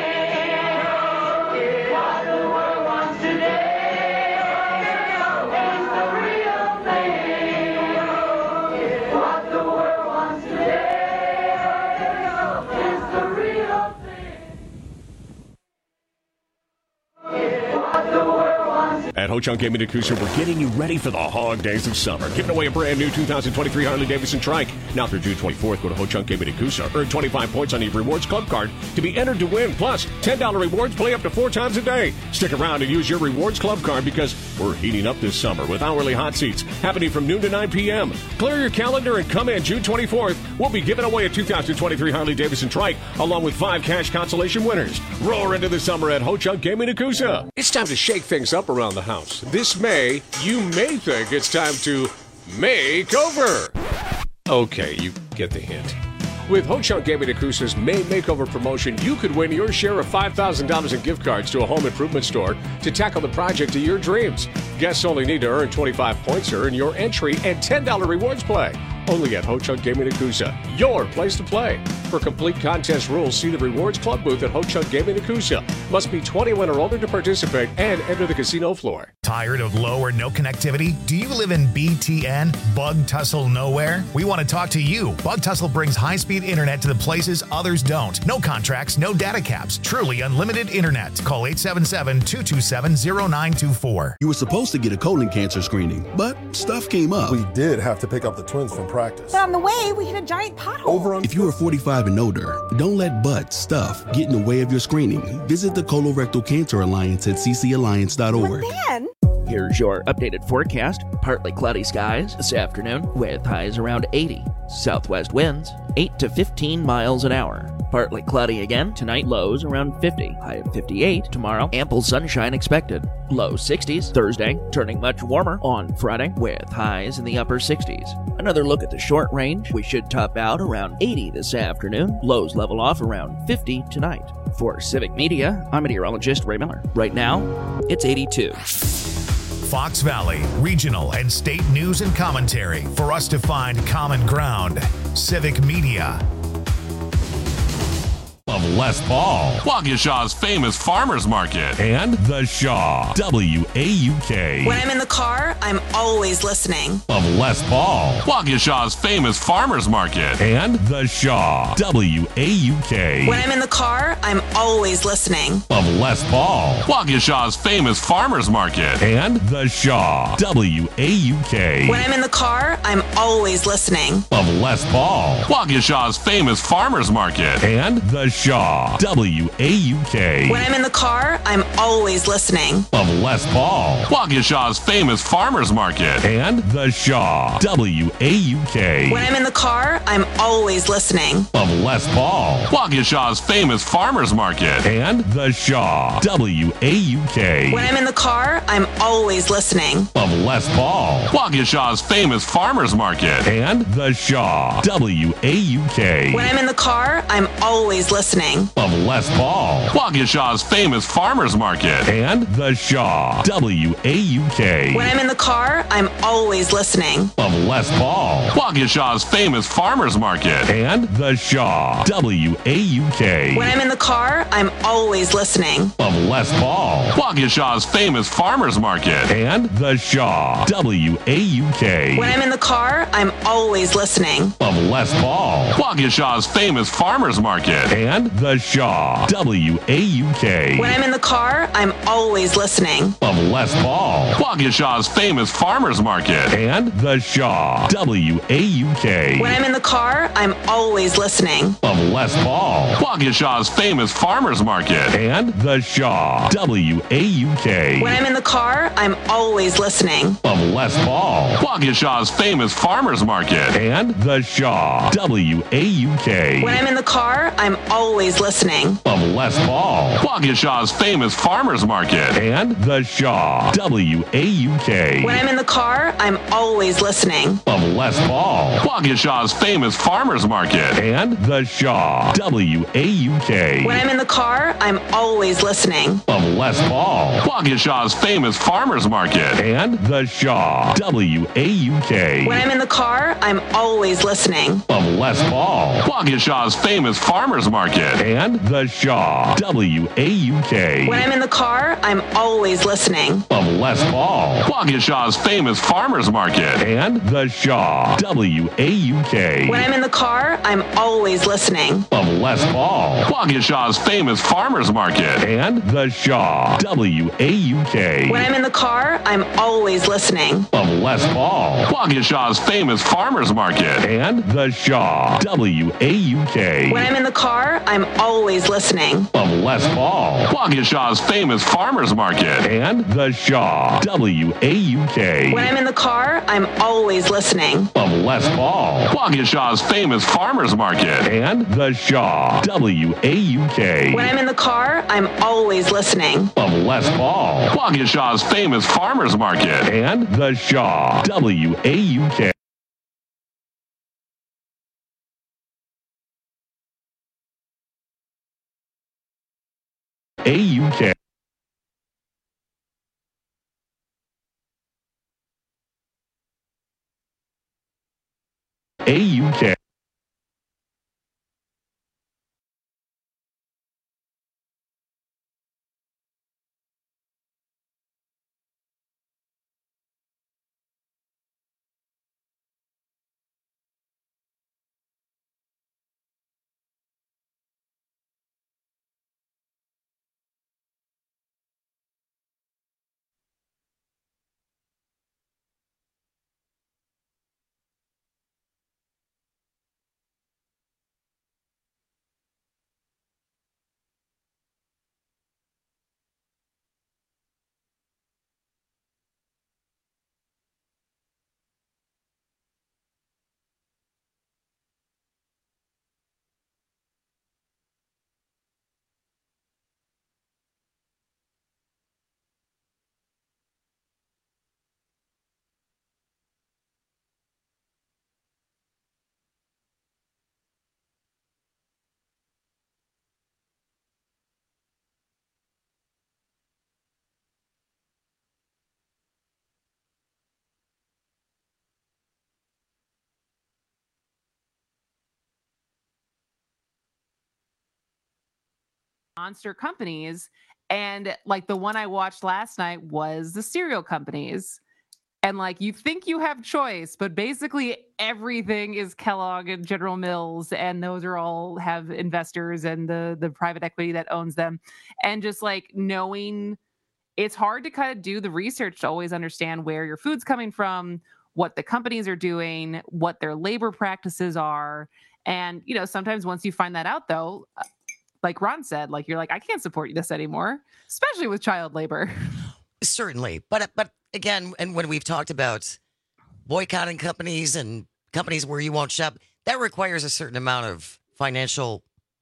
At Ho-Chunk Gaming at Coosa, we're getting you ready for the hog days of summer. Giving away a brand new two thousand twenty-three Harley-Davidson Trike. Now through June twenty-fourth, go to Ho-Chunk Gaming at Coosa. Earn twenty-five points on your Rewards Club card to be entered to win. Plus, ten dollars rewards play up to four times a day. Stick around and use your Rewards Club card because we're heating up this summer with hourly hot seats happening from noon to nine p.m. Clear your calendar and come in June twenty-fourth. We'll be giving away a two thousand twenty-three Harley-Davidson Trike along with five cash consolation winners. Roar into the summer at Ho-Chunk Gaming at Coosa. It's time to shake things up around the house. This May, you may think it's time to make over. Okay, you get the hint. With Ho-Chunk Gaming at Coosa's May Makeover promotion, you could win your share of five thousand dollars in gift cards to a home improvement store to tackle the project of your dreams. Guests only need to earn twenty-five points to earn your entry and ten dollars rewards play. Only at Ho-Chunk Gaming Yakuza, your place to play. For complete contest rules, see the Rewards Club booth at Ho-Chunk Gaming Yakuza. Must be twenty-one or older to participate and enter the casino floor. Tired of low or no connectivity? Do you live in B T N, Bug Tussle Nowhere? We want to talk to you. Bug Tussle brings high-speed internet to the places others don't. No contracts, no data caps. Truly unlimited internet. Call eight seven seven, two two seven, zero nine two four. You were supposed to get a colon cancer screening, but stuff came up. We did have to pick up the twins from practice. But on the way, we hit a giant pothole. Over on If you are forty-five and older, don't let butt stuff get in the way of your screening. Visit the Colorectal Cancer Alliance at c c alliance dot org. Man. Here's your updated forecast. Partly cloudy skies this afternoon with highs around eighty. Southwest winds eight to fifteen miles an hour. Partly cloudy again tonight, lows around fifty. High of fifty-eight tomorrow. Ample sunshine expected. Low sixties Thursday, turning much warmer on Friday with highs in the upper sixties. Another look at the short range. We should top out around eighty this afternoon. Lows level off around fifty tonight. For Civic Media, I'm meteorologist Ray Miller. Right now, it's eighty-two. Fox Valley, regional and state news and commentary for us to find common ground. Civic Media. Of Les Paul, Waukesha's famous farmers market, and The Shaw, W A U K. When I'm in the car, I'm always listening. Of Les Paul, Waukesha's famous farmers market, and The Shaw, W A U K. When I'm in the car, I'm always listening. Of Les Paul, Waukesha's famous farmers market, and The Shaw, W A U K. When I'm in the car, I'm always listening. Of Les Paul, Waukesha's famous farmers market, and The Shaw, W A U K. When I'm in the car, I'm always listening. Of Les Paul, Waukesha's famous farmers market, and The Shaw, W A U K. When I'm in the car, I'm always listening. Of Les Paul, Waukesha's famous farmers market, and The Shaw, W A U K. When I'm in the car, I'm always listening. Of Les Paul, Waukesha's famous farmers market, and The Shaw, W A U K. When I'm in the car, I'm always listening. Of Les Paul, Waukesha's famous farmers market, and The Shaw, W A U K. When I'm in the car, I'm always listening. Of Les Paul, Waukesha's famous farmers market, and The Shaw, W A U K. When I'm in the car, I'm always listening. Of Les Paul, Waukesha's famous farmers market, and The Shaw, W A U K. When I'm in the car, I'm always listening. Of Les Paul, Waukesha's famous farmers market, and The Shaw, W A U K. When I'm in the car, I'm always listening. Of Les Paul, Waukesha's famous farmers market, and The Shaw, W A U K. When I'm in the car, I'm always listening. Of Les Paul, Waukesha's famous farmers market, and The Shaw, W A U K. When I'm in the car, I'm always listening. Of Les Paul, Waukesha's famous farmers market, and The Shaw, W A U K. When I'm in the car, I'm always listening. Of Les Paul, Waukesha's famous farmers market, and The Shaw, W A U K. When I'm in the car, I'm always listening. Of Les Paul, Waukesha's famous farmers market, and The Shaw, W A U K. When I'm in the car, I'm always listening. Of Les Paul, Waukesha's famous farmers market, and The Shaw, W A U K. When I'm in the car, I'm always listening. Of Les Paul, Waukesha's famous farmers market, and The Shaw, W A U K. When I'm in the car, I'm always listening. Of Les Paul, Waukesha's famous farmers market, and The Shaw, W A U K. When I'm in the car, I'm always listening. Of Les Paul, Waukesha's famous farmers market, and The Shaw, W A U K. When I'm in the car, I'm always listening. Of Les Paul, Waukesha's famous farmers market, and The Shaw, W A U K. When I'm in the car, I'm always listening. Of Les Paul, Waukesha's famous farmers market, and The Shaw, W A U K. When I'm in the car, I'm always listening. Of Les Paul, Waukesha's famous farmers market, and The Shaw, W A U K. When I'm in the car, I'm always listening. Of Les Paul, Waukesha's famous farmers market, and The Shaw, W A U K. A U K. A U K. Monster companies, and like the one I watched last night was the cereal companies. And like you think you have choice, but basically everything is Kellogg and General Mills, and those are all have investors and the the private equity that owns them. And just like knowing, it's hard to kind of do the research to always understand where your food's coming from, what the companies are doing, what their labor practices are. And you know, sometimes once you find that out, though, like Ron said, like you're like, I can't support this anymore, especially with child labor. Certainly. But but again, and when we've talked about boycotting companies and companies where you won't shop, that requires a certain amount of financial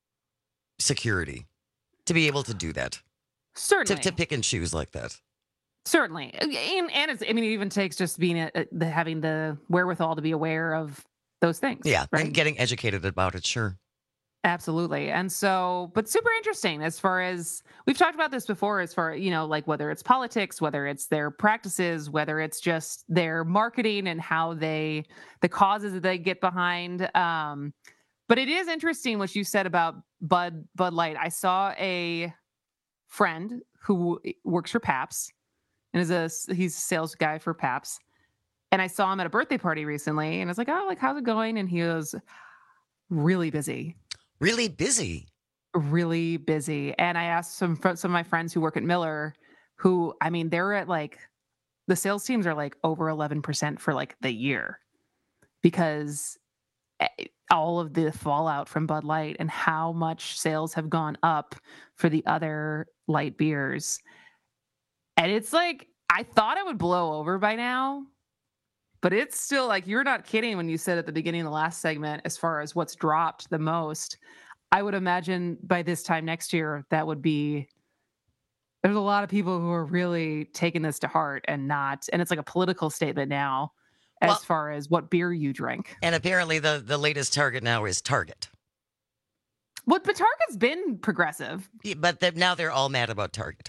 security to be able to do that. Certainly. To, to pick and choose like that. Certainly. And, and it's, I mean, it even takes just being a, a, the, having the wherewithal to be aware of those things. Yeah. Right? And getting educated about it. Sure. Absolutely. And so, but super interesting as far as we've talked about this before, as far, you know, like whether it's politics, whether it's their practices, whether it's just their marketing and how they, the causes that they get behind. Um, but it is interesting what you said about Bud, Bud Light. I saw a friend who works for Pabst and is a, he's a sales guy for Pabst. And I saw him at a birthday party recently and I was like, oh, like, how's it going? And he was really busy. Really busy. Really busy. And I asked some some of my friends who work at Miller, who, I mean, they're at like, the sales teams are like over eleven percent for like the year because all of the fallout from Bud Light and how much sales have gone up for the other light beers. And it's like, I thought it would blow over by now, but it's still like, you're not kidding when you said at the beginning of the last segment, as far as what's dropped the most. I would imagine by this time next year, that would be, there's a lot of people who are really taking this to heart and not, and it's like a political statement now as well, far as what beer you drink. And apparently the, the latest target now is Target. Well, but Target's been progressive. Yeah, but they're, now they're all mad about Target.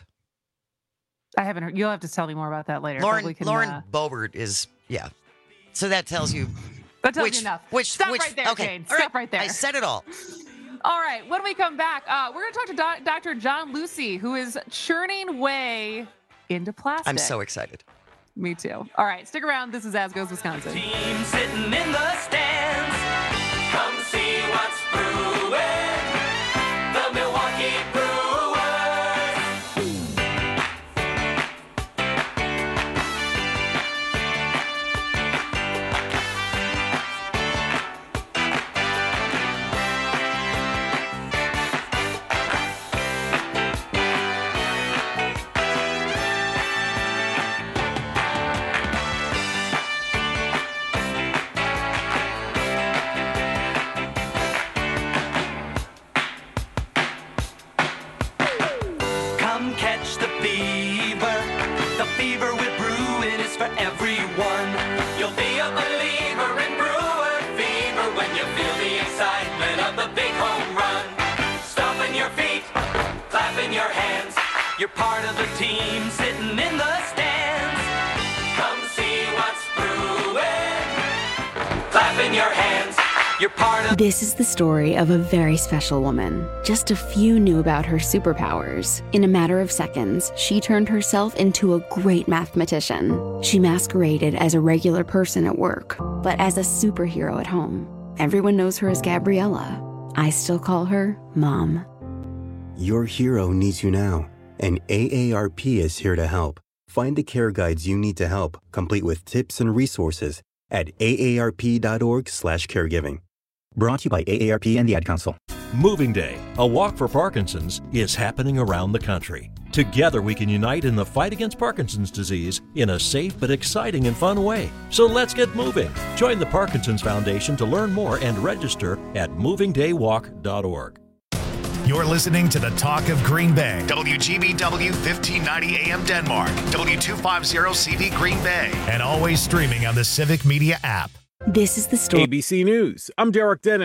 I haven't heard. You'll have to tell me more about that later. Lauren, can, Lauren uh, Boebert is, yeah. So that tells you. That tells which, you enough. Which, Stop which, right there, okay. Jane. All Stop right. right there. I said it all. All right. When we come back, uh, we're going to talk to doc- Doctor John Lucy, who is churning way into plastic. I'm so excited. Me too. All right. Stick around. This is As Goes Wisconsin. Team sitting in the stands. Come see what's brewing. The Milwaukee Brewers. Catch the fever. The fever with brewing is for everyone. You'll be a believer in brewer fever when you feel the excitement of the big home run. Stomping your feet, clapping your hands. You're part of the team sitting in the stands. Come see what's brewing. Clapping your hands. This is the story of a very special woman. Just a few knew about her superpowers. In a matter of seconds, she turned herself into a great mathematician. She masqueraded as a regular person at work, but as a superhero at home. Everyone knows her as Gabriella. I still call her Mom. Your hero needs you now, and A A R P is here to help. Find the care guides you need to help, complete with tips and resources at A A R P dot org slash caregiving. Brought to you by A A R P and the Ad Council. Moving Day, a walk for Parkinson's, is happening around the country. Together we can unite in the fight against Parkinson's disease in a safe but exciting and fun way. So let's get moving. Join the Parkinson's Foundation to learn more and register at moving day walk dot org. You're listening to the Talk of Green Bay. W G B W fifteen ninety A M Denmark. W two fifty C V Green Bay. And always streaming on the Civic Media app. This is the story. A B C News. I'm Derek Dennis.